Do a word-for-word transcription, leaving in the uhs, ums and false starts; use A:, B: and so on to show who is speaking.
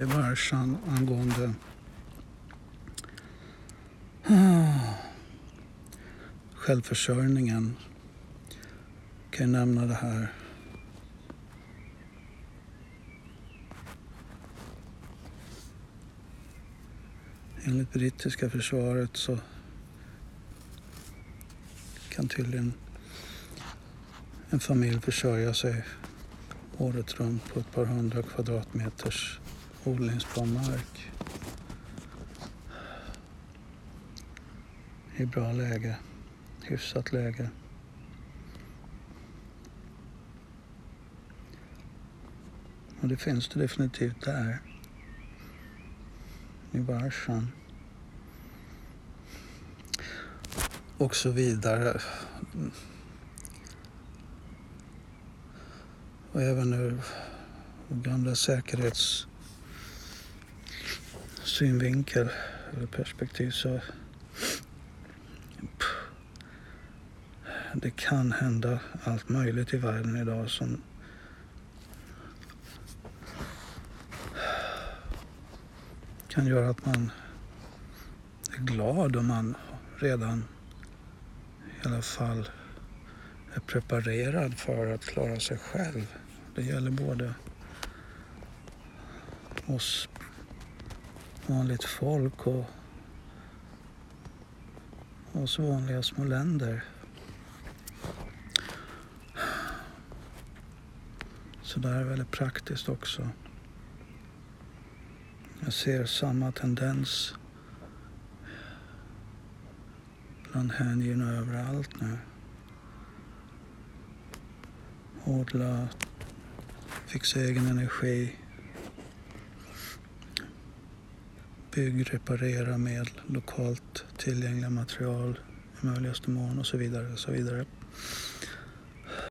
A: Varsan angående ah, självförsörjningen. Jag kan nämna det här. Enligt brittiska försvaret så kan tydligen en familj försörja sig året runt på ett par hundra kvadratmeters odlingsbar mark. I bra läge, hyfsat läge. Och det finns det definitivt där. I Varsan. Och så vidare. Och även ur gamla säkerhetssynvinkel eller perspektiv så det kan hända allt möjligt i världen idag som kan göra att man är glad om man redan i alla fall är preparerad för att klara sig själv. Det gäller både oss vanligt folk och oss vanliga små länder. Så det är väldigt praktiskt också. Jag ser samma tendens bland hängivna överallt nu. Odla, fixa egen energi, bygg, reparera med lokalt tillgängliga material i möjligaste mån och så vidare och så vidare.